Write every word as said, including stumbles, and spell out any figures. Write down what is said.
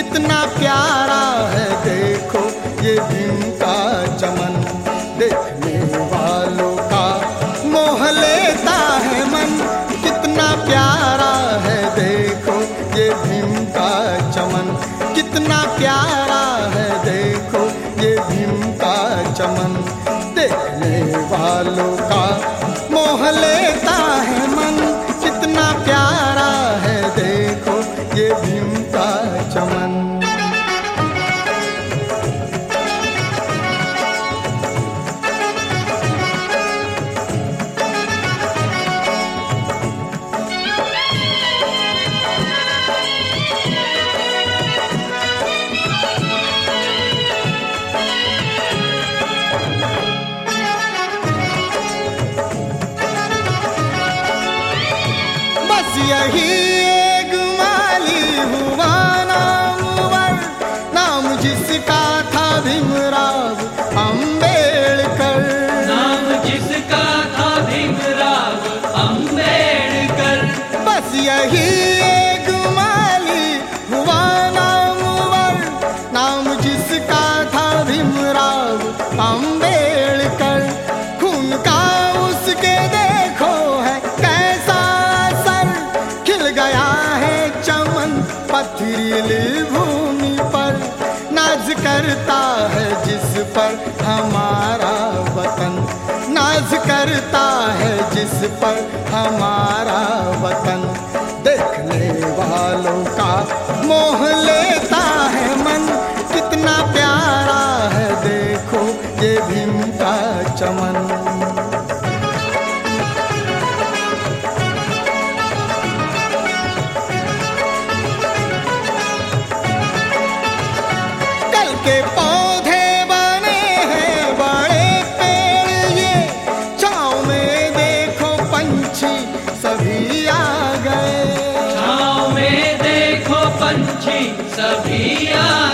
कितना प्यारा है देखो ये भीम का चमन। देखने वालों का मोह लेता है मन, कितना प्यारा है देखो ये भीम का चमन। कितना प्यारा है देखो ये भीम का चमन। देखने वालों का मोह लेता है मन, कितना प्यारा है देखो ये भीम का चमन। यही एक माली हुआ नामवर, नाम जिसका था भीमराव अंबेडकर। नाम जिसका था भीमराव अंबेडकर। बस यही एक माली हुआ नामवर, नाम जिसका था भीमराव अंबेडकर। खून का उसके देखो है कैसा असर, खिल गया है चमन पथरीली भूमि पर। नाज करता है जिस पर हमारा वतन, नाज करता है जिस पर हमारा वतन। देखने वालों का मोह लेता है मन, कितना प्यारा है देखो ये भीम का चमन। के पौधे बने हैं बड़े पेड़ ये, छाँव में देखो पंछी सभी आ गए। छाँव में देखो पंछी सभी आ